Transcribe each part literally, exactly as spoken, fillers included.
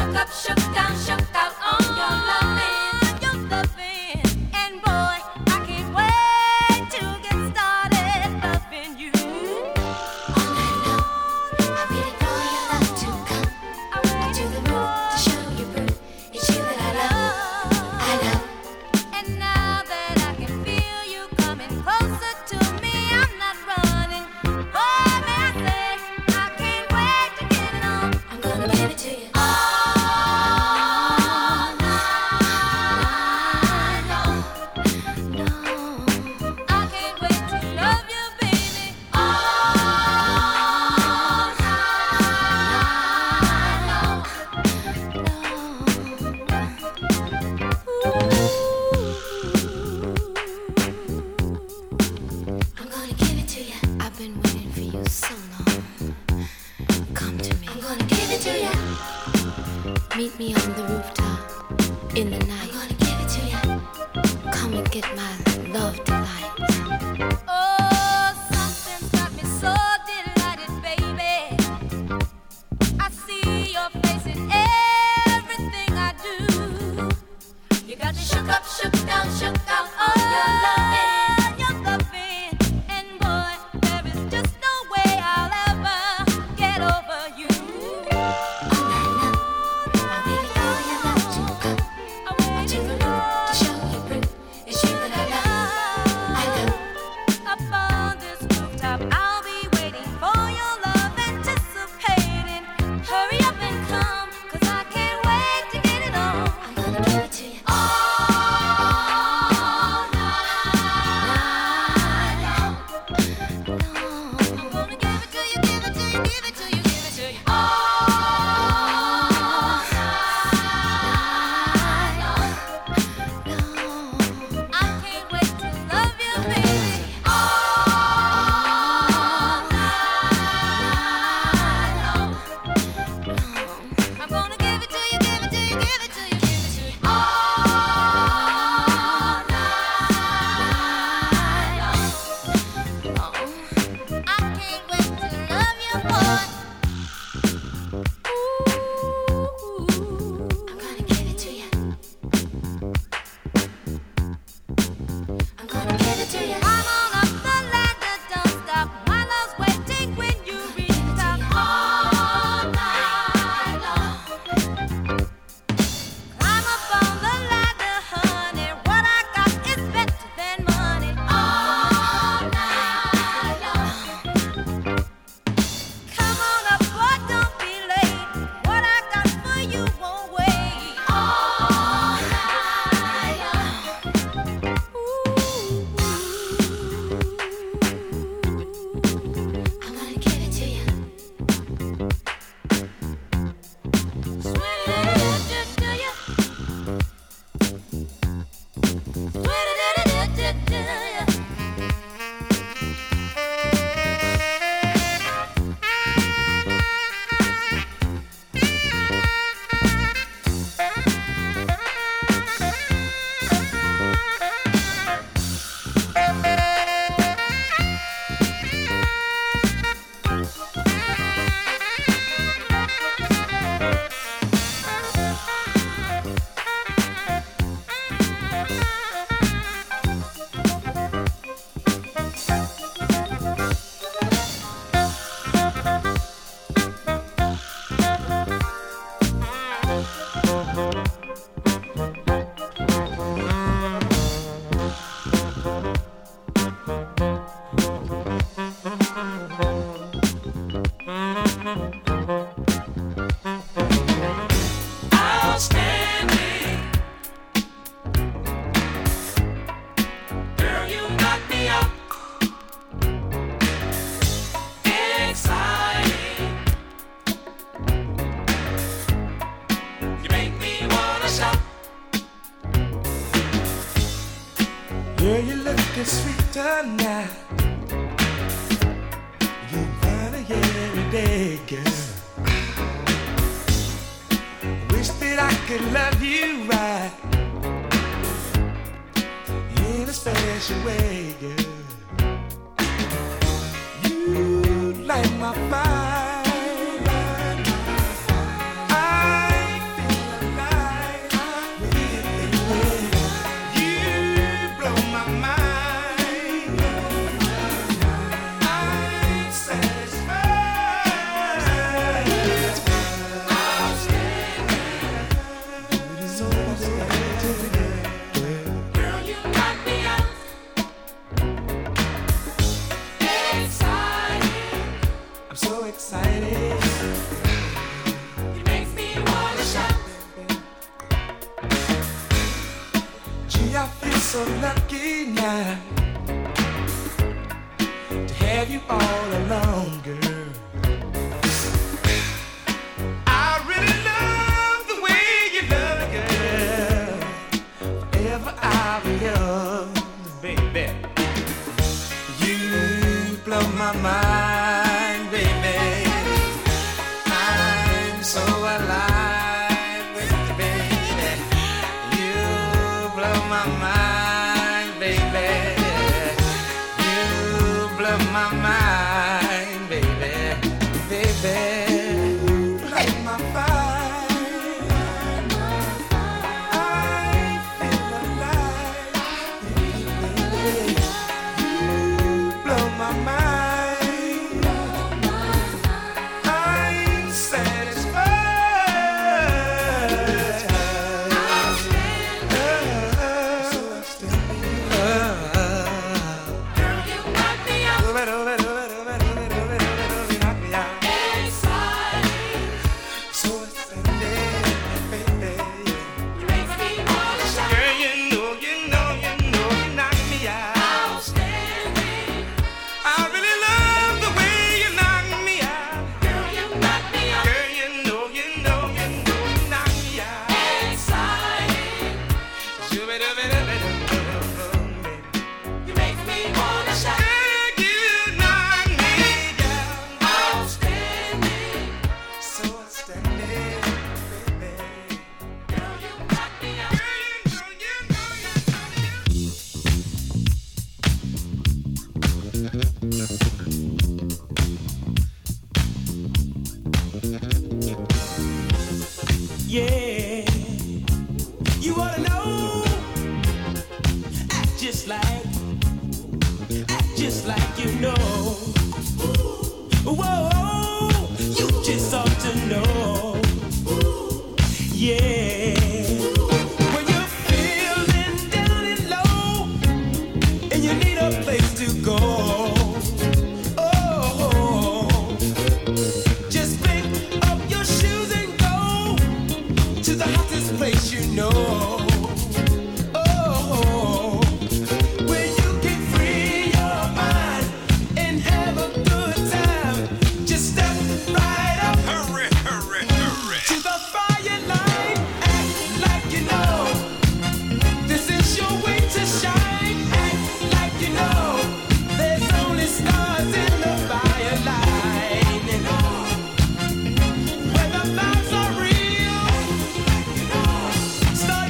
light my fire. I so lucky now to have you all along, girl. I really love the way you love it, girl. Forever I'll be yours, baby. You blow my mind, baby. I'm so alive with you, baby. You blow my mind, baby. You blow my mind, baby. Baby, light my fire. I feel alive, baby. You blow my mind. I'm satisfied. Yeah, you ought to know, act just like, act just like you know. Whoa, you just ought to know. Yeah, when you're feeling down and low, and you need a place to go. The hottest place you know. Oh, where you can free your mind and have a good time. Just step right up, hurry, hurry, hurry, to the fire line. Act like you know this is your way to shine. Act like you know there's only stars in the fire line. And when the vibes are real, start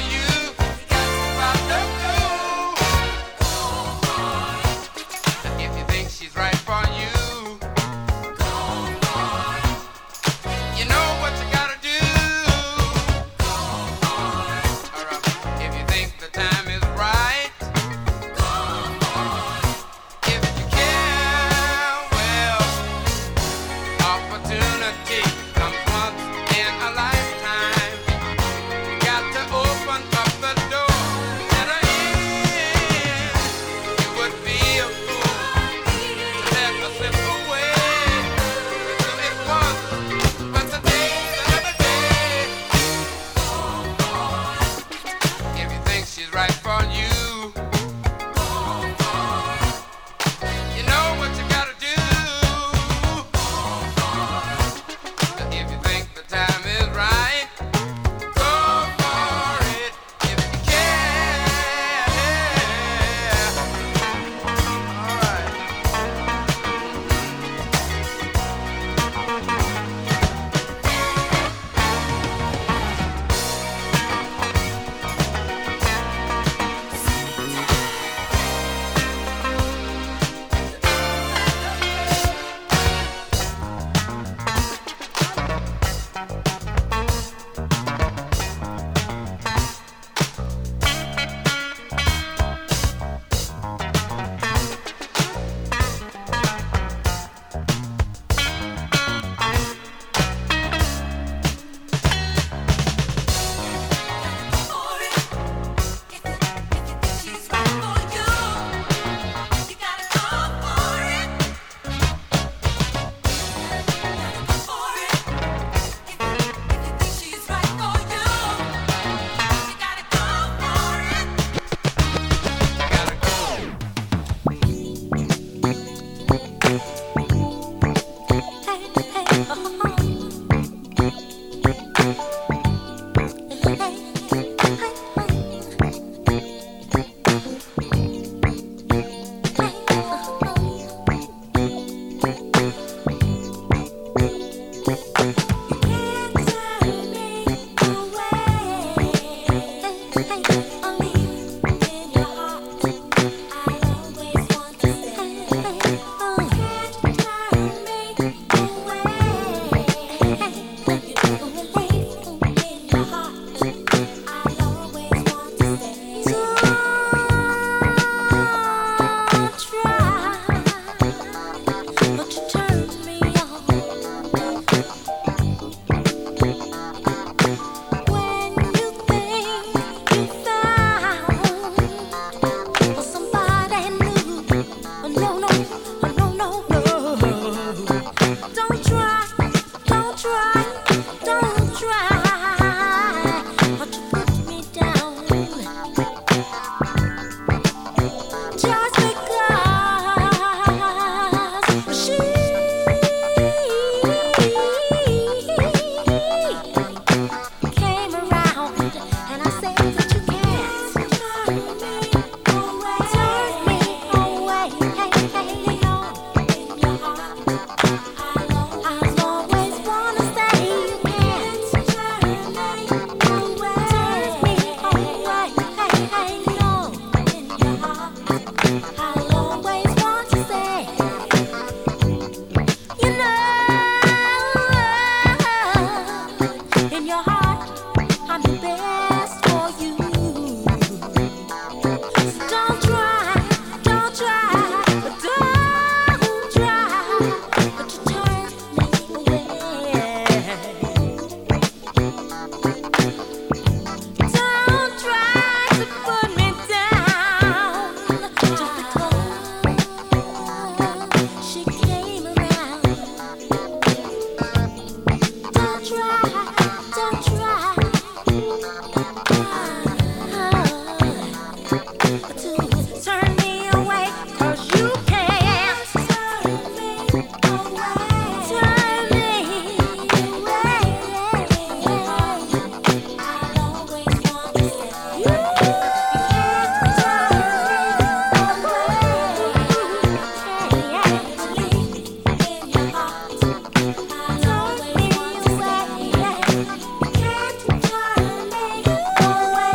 Away.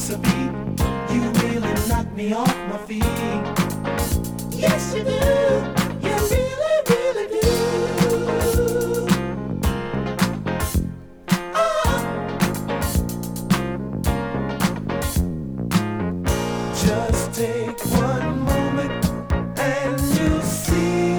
a beat. You really knock me off my feet. Yes, you do. You really, really do. Oh. Just take one moment and you'll see.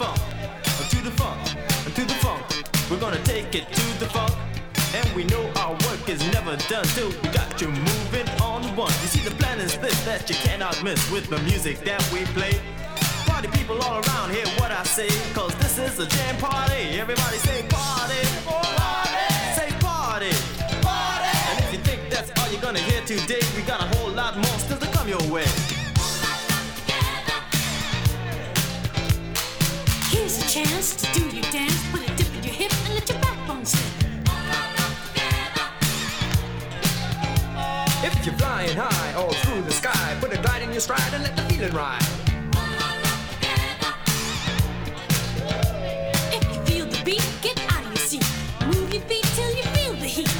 funk, to the funk, to the funk. We're gonna take it to the funk. And we know our work is never done till we got you moving on one. You see the plan is this that you cannot miss with the music that we play. Party people all around, hear what I say, cause this is a jam party. Everybody say party, party, say party, party. And if you think that's all you're gonna hear today, we got a whole lot more still to come your way. Here's a chance to do your dance, put a dip in your hip and let your backbone slip. If you're flying high all through the sky, put a glide in your stride and let the feeling ride. If you feel the beat, get out of your seat. Move your feet till you feel the heat.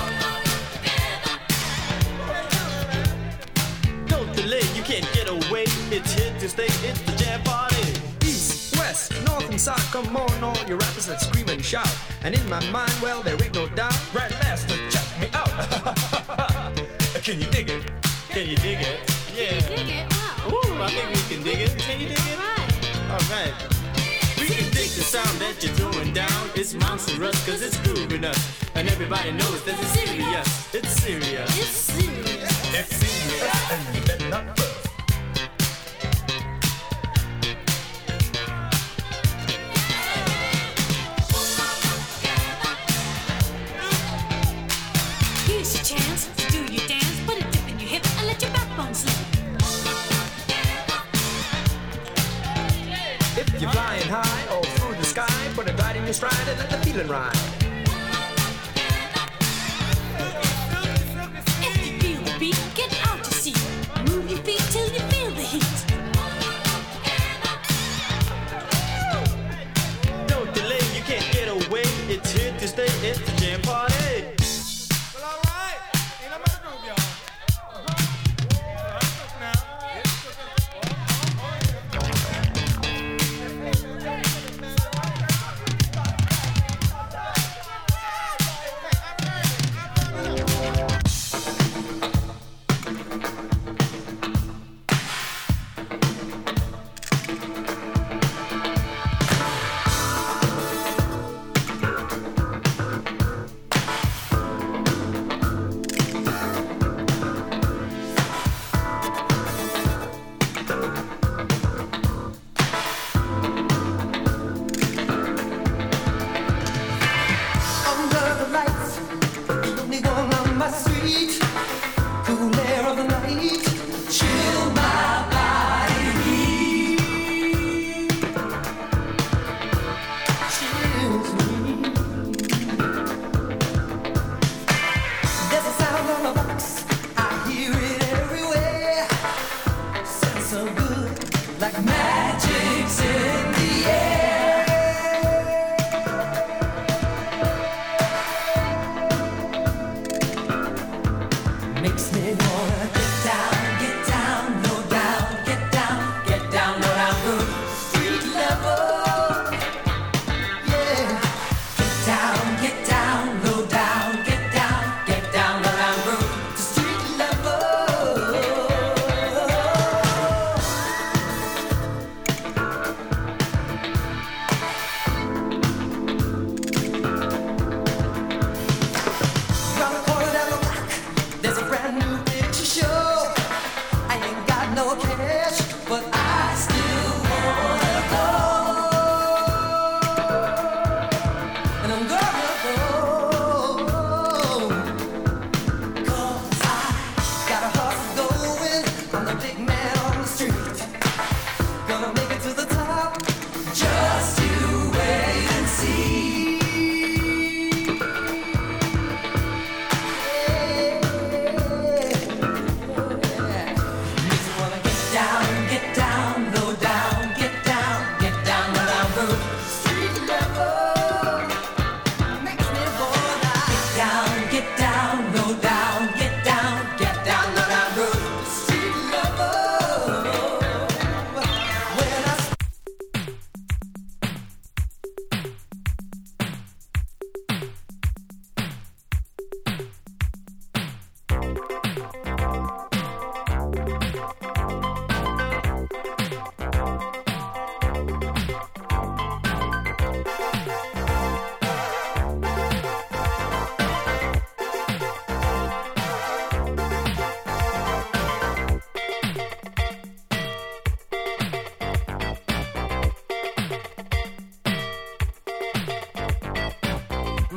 Don't delay, you can't get away. It's here to stay, it's the jam party. East, west, north and south, come on all you rappers that scream and shout. And in my mind, well, there ain't no doubt. Right, master, check me out. Can you dig it? Can you dig it? Yeah. Can you dig it? Wow. Ooh, I think we can dig it. Can you dig it? Right. Alright. We can dig the sound that you're throwing down. It's monstrous cause it's grooving us. And everybody knows that it's serious. It's serious. It's serious. It's serious. And you better not fuss. Here's your chance to do your dance, put a dip in your hip and let your backbone slip. If you're flying high all through the sky, put a glide in your stride and let the feeling ride. If you feel the beat, get out your seat. Move your feet till you feel the heat. Don't delay, you can't get away. It's here to stay, it's the jam party. Well, all right. Ain't nothing but a groove, y'all.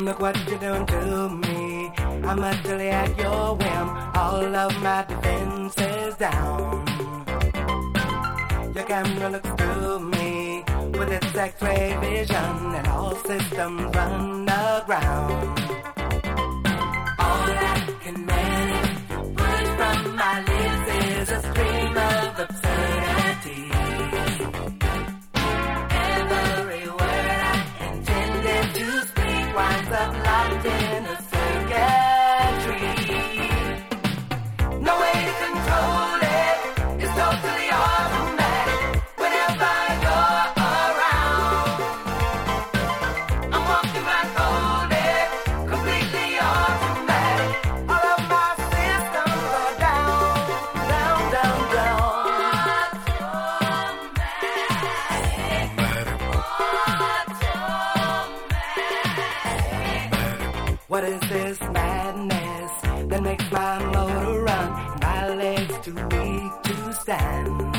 Look what you're doing to me. I'm utterly at your whim. All of my defenses down. Your camera looks through me with its X-ray vision, and all systems run aground. All I can manage to push from my lips is a stream of absurdity. Every word I intended to speak winds up locked in a circuitry. No way to control it. It's totally automatic. Whenever you're around, I'm walking my folded, completely automatic. All of my systems are down, down, down, down. What is this madness that makes my motor run and my legs too weak to stand?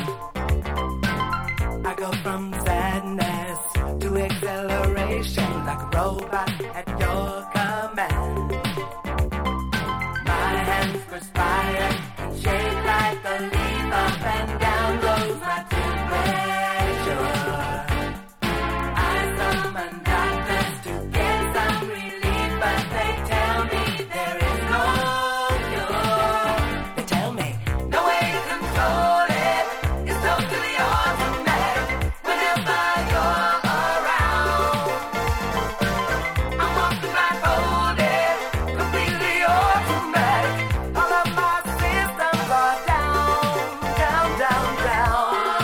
I go from sadness to acceleration like a robot at your command. My hands perspire and shake like a leaf. Up and down goes my temperature. I summon doctors to get some relief, but they tell me there is no cure. They tell me no way to control it. It's totally automatic. Whenever you're around, I'm walking my folded, completely automatic. All of my systems are down, down, down, down.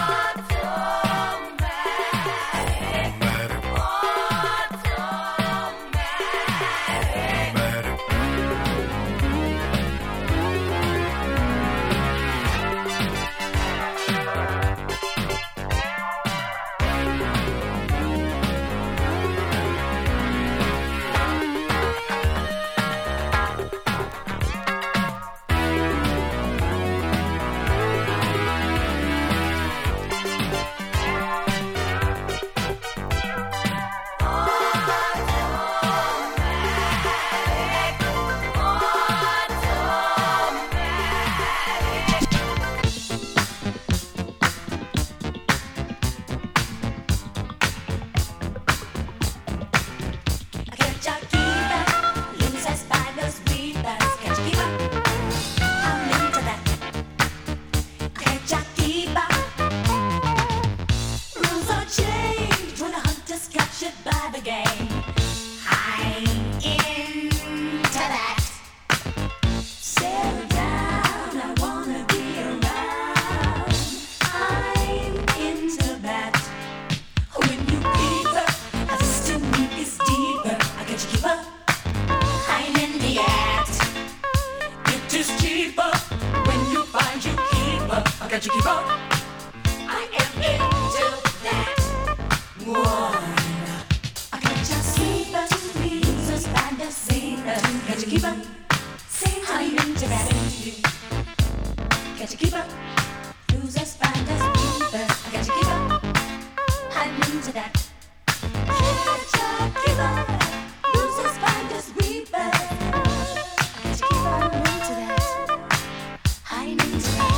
Can't you keep up? I am into that. One. I can't just see but losers find us sailor. Can't you keep up? I'm into that. Can't you keep up? Losers find us sailor. Can't you keep up? I'm into that. Can't you keep up? Losers find us reaper. Can't you keep up? I'm into that. I'm into that.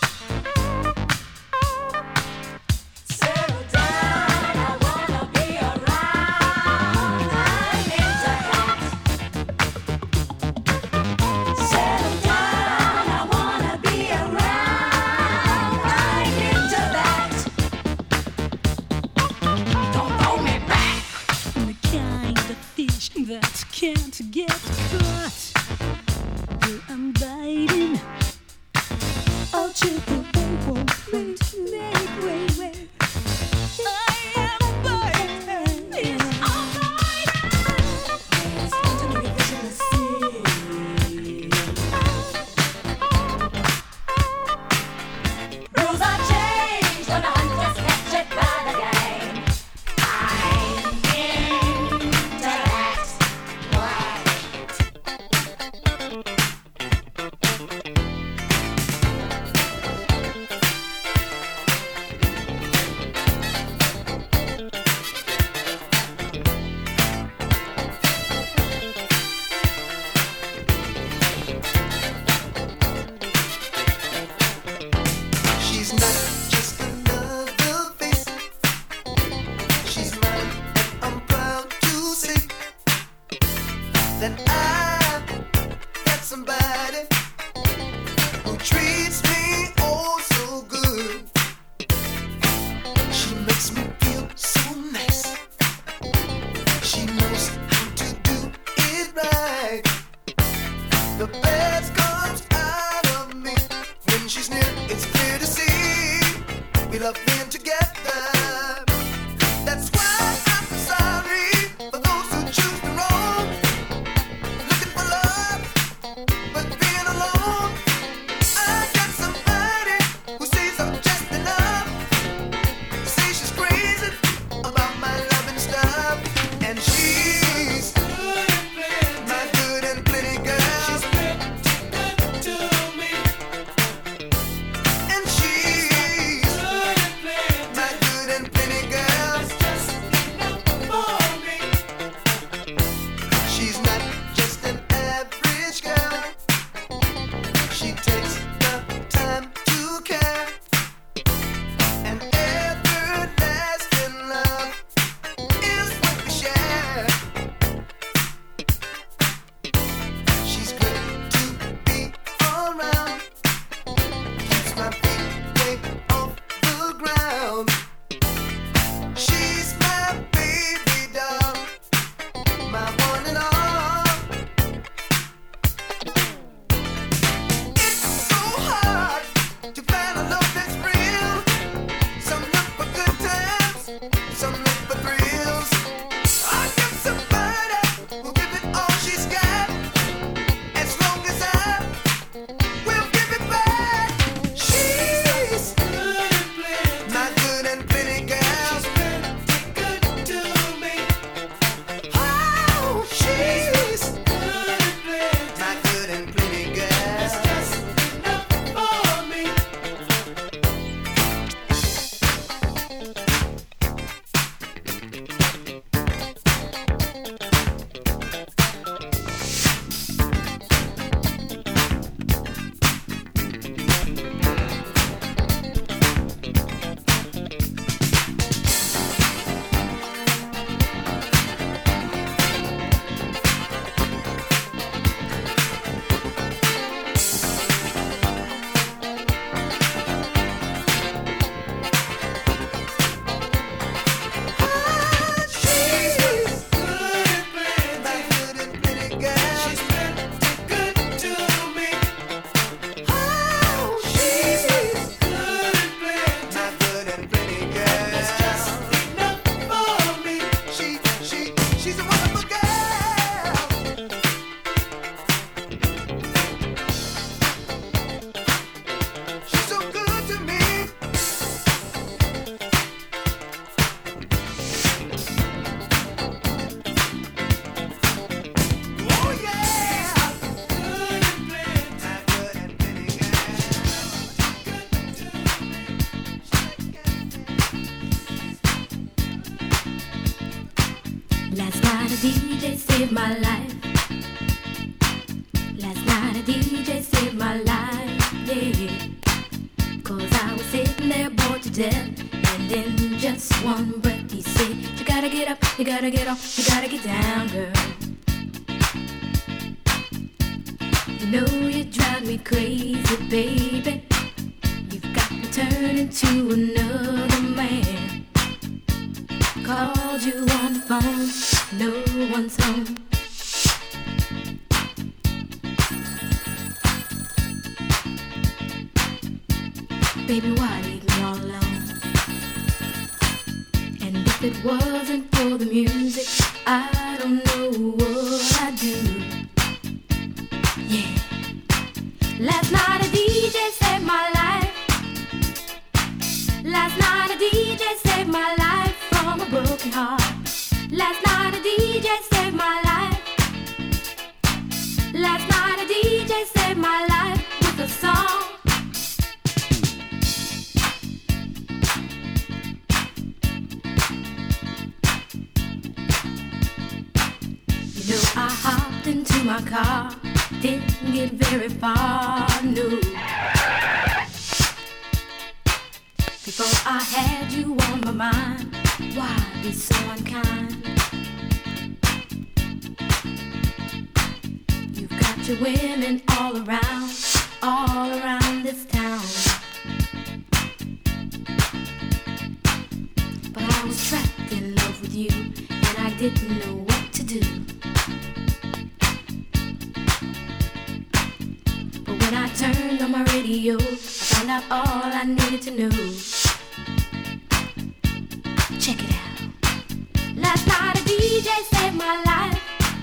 That can't get caught. Well, I'm biting. I'll chip away, won't wait, wait, wait, wait. I am biting. Yes, I'm biting. There's something to vision to see. Rules are changed when the hunters catch it by the game. I'm into that. The best comes out of me. When she's near, it's clear to see. We love being together. That's why I'm sorry for those who choose the wrong. Looking for love, but being alone. I got somebody who sees I'm just enough. Say she's crazy about my love and stuff. And she's my good and plenty girl. And she's my good and plenty girl. She's not just an average girl. She takes the time to care. And everlasting love is what we share. She's good to be around. Keeps my feet way off the ground. She's my baby doll, my one and all. It's so hard to find a love that's real. Some look for good times, some look for thrills. I got somebody who'll give it all she's got, as long as I will give it back. She's my good and plenty girl. Oh, she's my good and plenty girl. She's a wonderful girl. She's so good to me. Oh yeah. Good and plenty, good and plenty Last night a D J saved my life. Last night a D J saved my life, yeah. Cause I was sitting there bored to death, and in just one breath he said, you gotta get up, you gotta get off, you gotta get down, girl. You know you drive me crazy, baby. You've got me turning to another man. Called you on the phone, no one's home. Baby, why leave me all alone? And if it wasn't for the music, I don't know what I'd do. Yeah. Last night a D J saved my life. Last night a D J saved my life from a broken heart. Last night a D J saved my life. Last night a D J saved my life with a song. You know I hopped into my car, didn't get very far, no. Before I had you on my mind, why be so unkind? You've got your women all around, all around this town. But I was trapped in love with you, and I didn't know what to do. When I turned on my radio, I found out all I needed to know. Check it out. Last night a D J saved my life.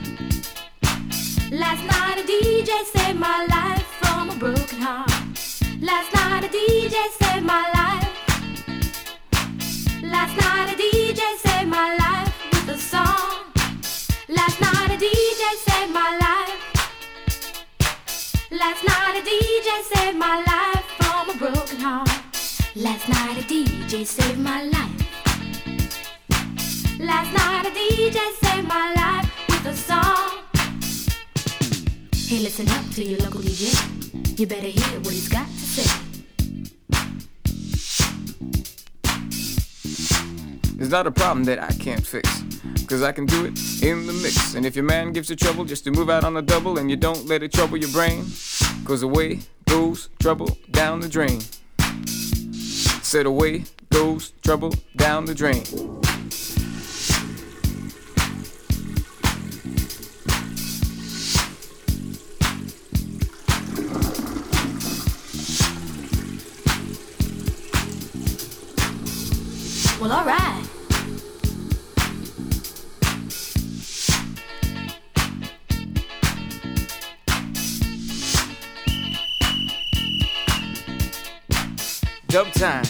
Last night a D J saved my life from a broken heart. Last night a D J saved my life. Last night a D J saved my life with a song. Last night a D J saved my life. Last night a D J saved my life from a broken heart. Last night a D J saved my life. Last night a D J saved my life with a song. Hey, listen up to your local D J. You better hear what he's got to say. It's not a problem that I can't fix, cause I can do it in the mix. And if your man gives you trouble just to move out on the double, and you don't let it trouble your brain, cause away goes trouble down the drain. Said away goes trouble down the drain. Well, alright. Dub time.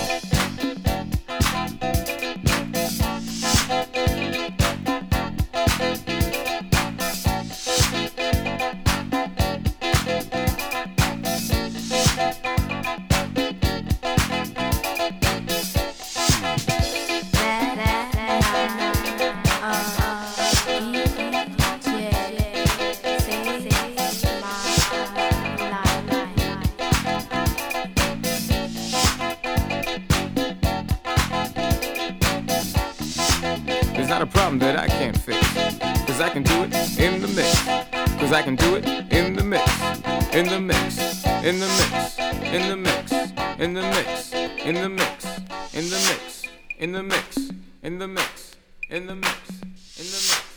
It's not a problem that I can't fix, cause I can do it in the mix. Cause I can do it in the mix. In the mix. In the mix. In the mix. In the mix. In the mix. In the mix. In the mix. In the mix. In the mix. In the mix.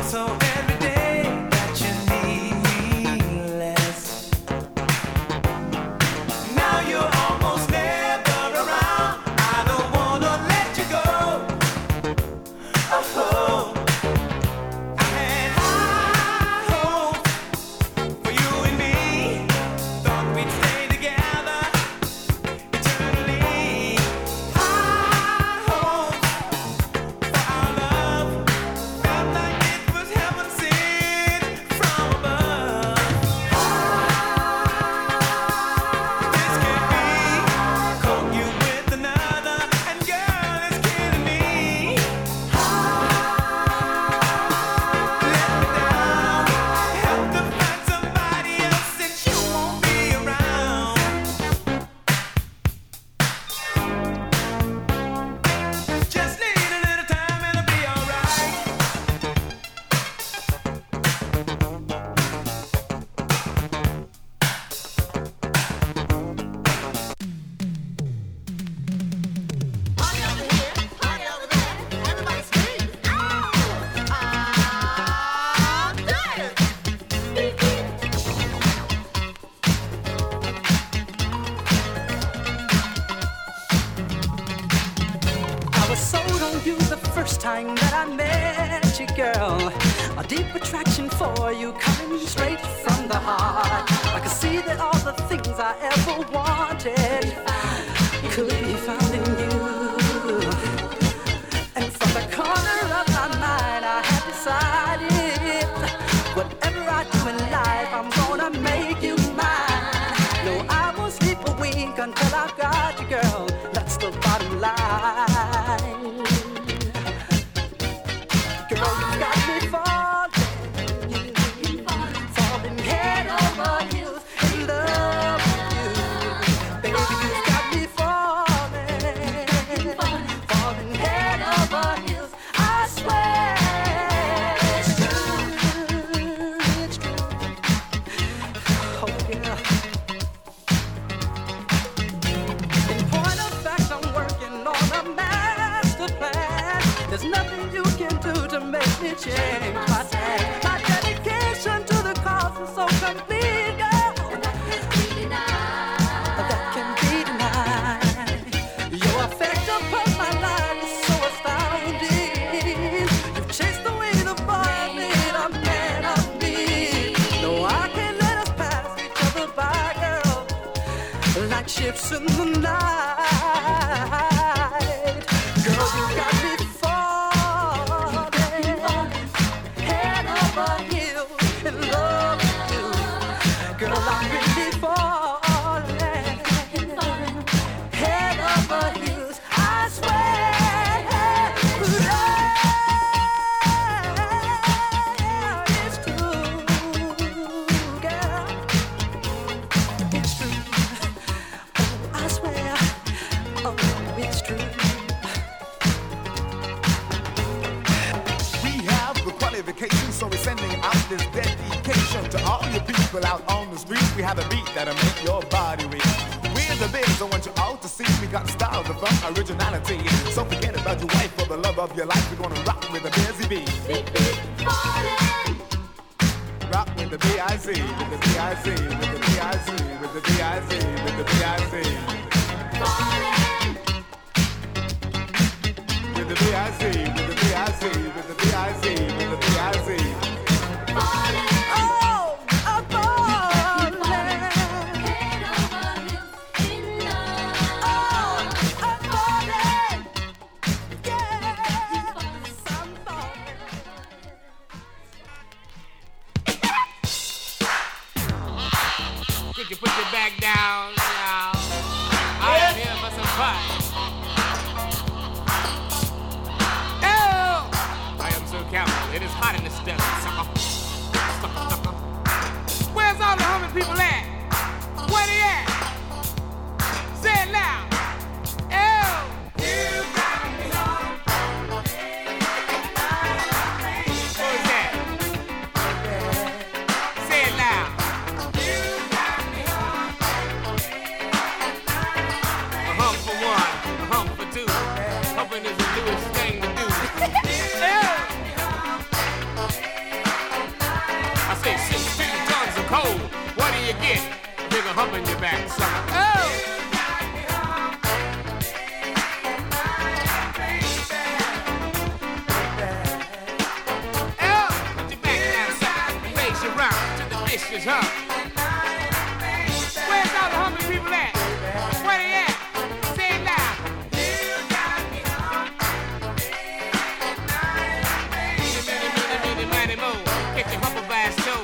So every day that you need me less. Now you're almost never around. I don't wanna let you go. Oh, I had high hopes for you and me. Thought we'd stay together eternally. High hopes for our love. Felt like it was heaven sent from above. This can't be. Caught you with another, and girl, it's killing me. Let me down. Have to find somebody else since you won't be around. Just need a little time and it'll be alright. I was sold on you the first time that I met you, girl. A deep attraction for you coming straight from the heart. I could see that all the things I ever wanted could be found in you. And from the corner of my mind, I had decided whatever I do in life, I'm gonna make you mine. No, I won't sleep a wink until I've got you, girl. That's the bottom line. Girl, you got me falling, falling head over heels in love with you. Baby, you got me falling, falling head over heels. I swear it's true, it's true. Oh yeah. In point of fact, I'm working on a master plan. There's nothing you can do to make me change my tag. My dedication to the cause is so complete, girl. That can be denied. Your effect upon my life is so astounding. You've chased away the boy made a man of me. No, I can't let us pass each other by, girl, like ships in the night. Girl, you got me falling head over heels in love with you. Girl, I'm really falling head over heels. I swear. Yeah, it's true, girl. It's true. Oh, I swear. Oh, it's true. We have the qualifications, so we're sending out this dedication to all you people out on the street. We have a beat that'll make your body weak. We're the biz, I want you all to see. We got style, the fun, originality. So forget about your wife for the love of your life. We're gonna rock with the busy bee. Rock with the B I Z, with the B I Z, with the B I Z, with the B I Z, with the B I Z. With the B I Z, with the B I Z, with the B I Z, with the B I Z. Oh, I'm falling. Oh, I'm falling. Yes, I'm falling. Could you put your back down now? I am here for some fun. Oh! I am so careful. It is hot in the stuff. Sucker. Sucker, sucker. Where's all the hungry people at? Where they at? Say it loud. Oh! You got me on. What was that? Say it loud. You got me on. back, sucker. Oh! Vicious hump. Where's all the hungry people at? Where they at? Say it loud. Meeny, meeny, meeny, meeny, miny, mo. Get your humble bass toe.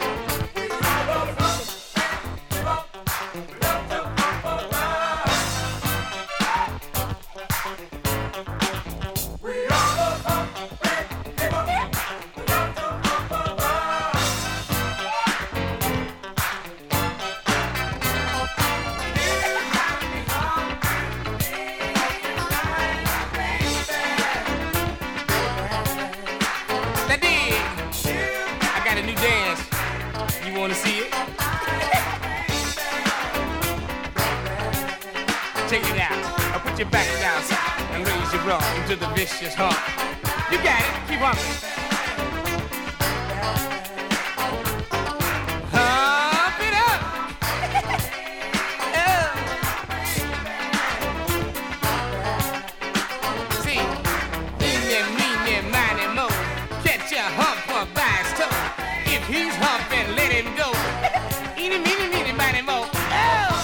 Wanna see it? Check it out. I'll put your back down and raise your rump into the vicious hump. You got it. Keep humping. Hump it up. Oh. See, eeny, meeny, miny, mo. Catch a hump for by his toe. If he's humping, let him go. Eeny, meeny, meeny, miny, mo. Oh!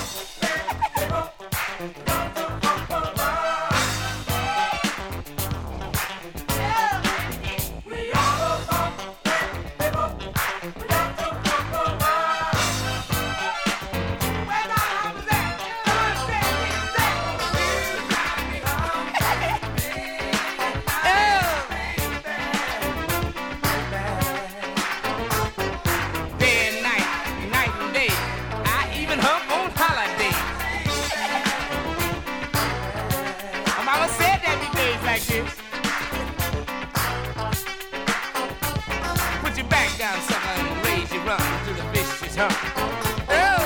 Put your back down, sucker, and raise your rump to the vicious hump. Oh!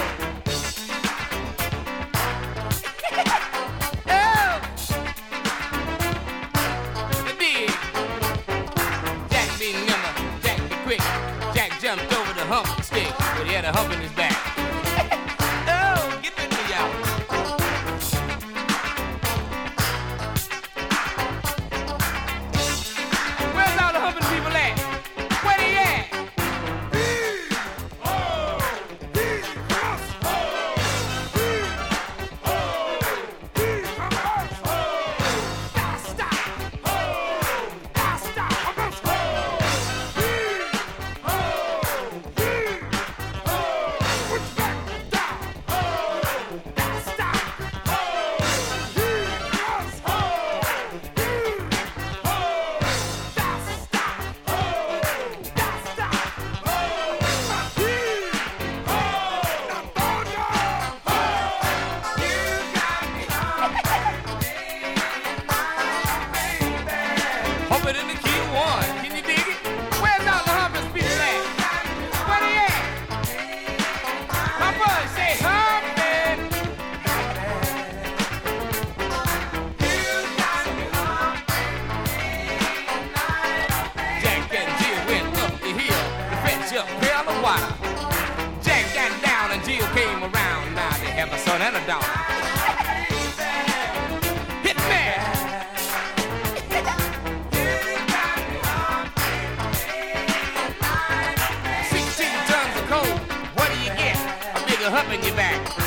Oh! The big Jack be nimble, Jack be quick. Jack jumped over the hump stick, but he had a hump in his back. Oh, get with me out. Humping in the key one. Can you dig it? Where's all the humpers people at? Where they at? My boy say humping. Jack and Jill went up the hill to fetch up pail of water. Jack got down and Jill came around. Now they have a son and a daughter. Hit me. Hump in your back.